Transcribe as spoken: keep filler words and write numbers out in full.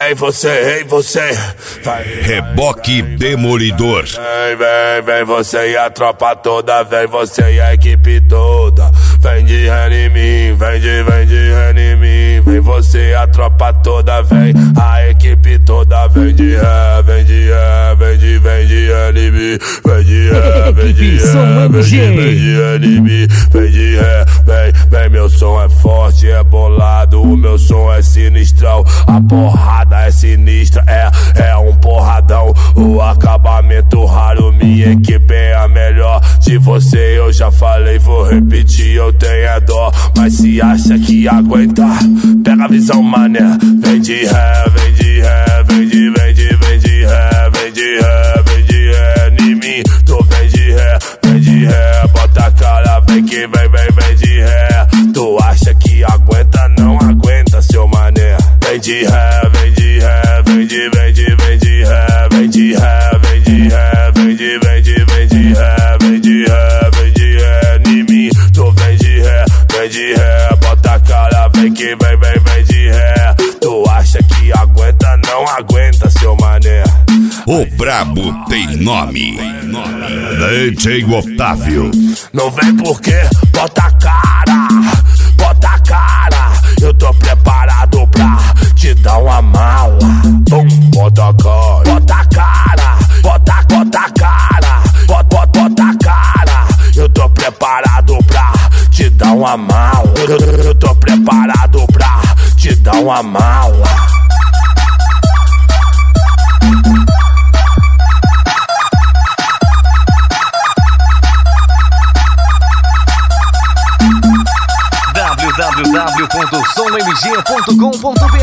Ei você, ei você, vai. Reboque Demolidor. Vem, vem, vem você e a tropa toda, vem você e a equipe toda. Vem de ré em mim, vem de, vem de ré em mim. Vem você e a tropa toda, vem a equipe toda. Vem de ré, vem de ré, vem de, vem de ré em mim. Vem de ré, vem de ré, vem de, vem de ré em mim. Vem de ré, vem, vem, meu som é forte, é bolado. O meu som é sinistrão, a porrada é sinistra, é, é um porradão. O acabamento raro, minha equipe é a melhor. De você eu já falei, vou repetir, eu tenho é dó. Mas se acha que aguenta, pega a visão, mané. Vem de ré, vem de ré, vem de, vem de, vem de ré, vem de ré, vem de ré em mim. Tu vem de ré, vem de ré, bota a cara, vem que vem, vem, vem de ré. Tu acha que aguenta, não aguenta, seu mané. Vem de ré, vem de ré, vem de, vem de, vem de ré, vem de ré, vem de ré, vem de, vem de, vem de ré, vem de ré, vem de ré em mim. Tu vem de ré, vem de ré, bota a cara, vem que vem, vem, vem de ré. Tu acha que aguenta, não aguenta, seu mané. O brabo tem nome, D J Otávio. Não vem porque bota a cara, bota a cara. Eu tô preparado pra te dar uma mala. Bum, bota a cara, bota a cara, bota, bota a cara, bota, bota, bota a cara. Eu tô preparado pra te dar uma mala. Eu, eu tô preparado pra te dar uma mala. w w w ponto som m g ponto com ponto b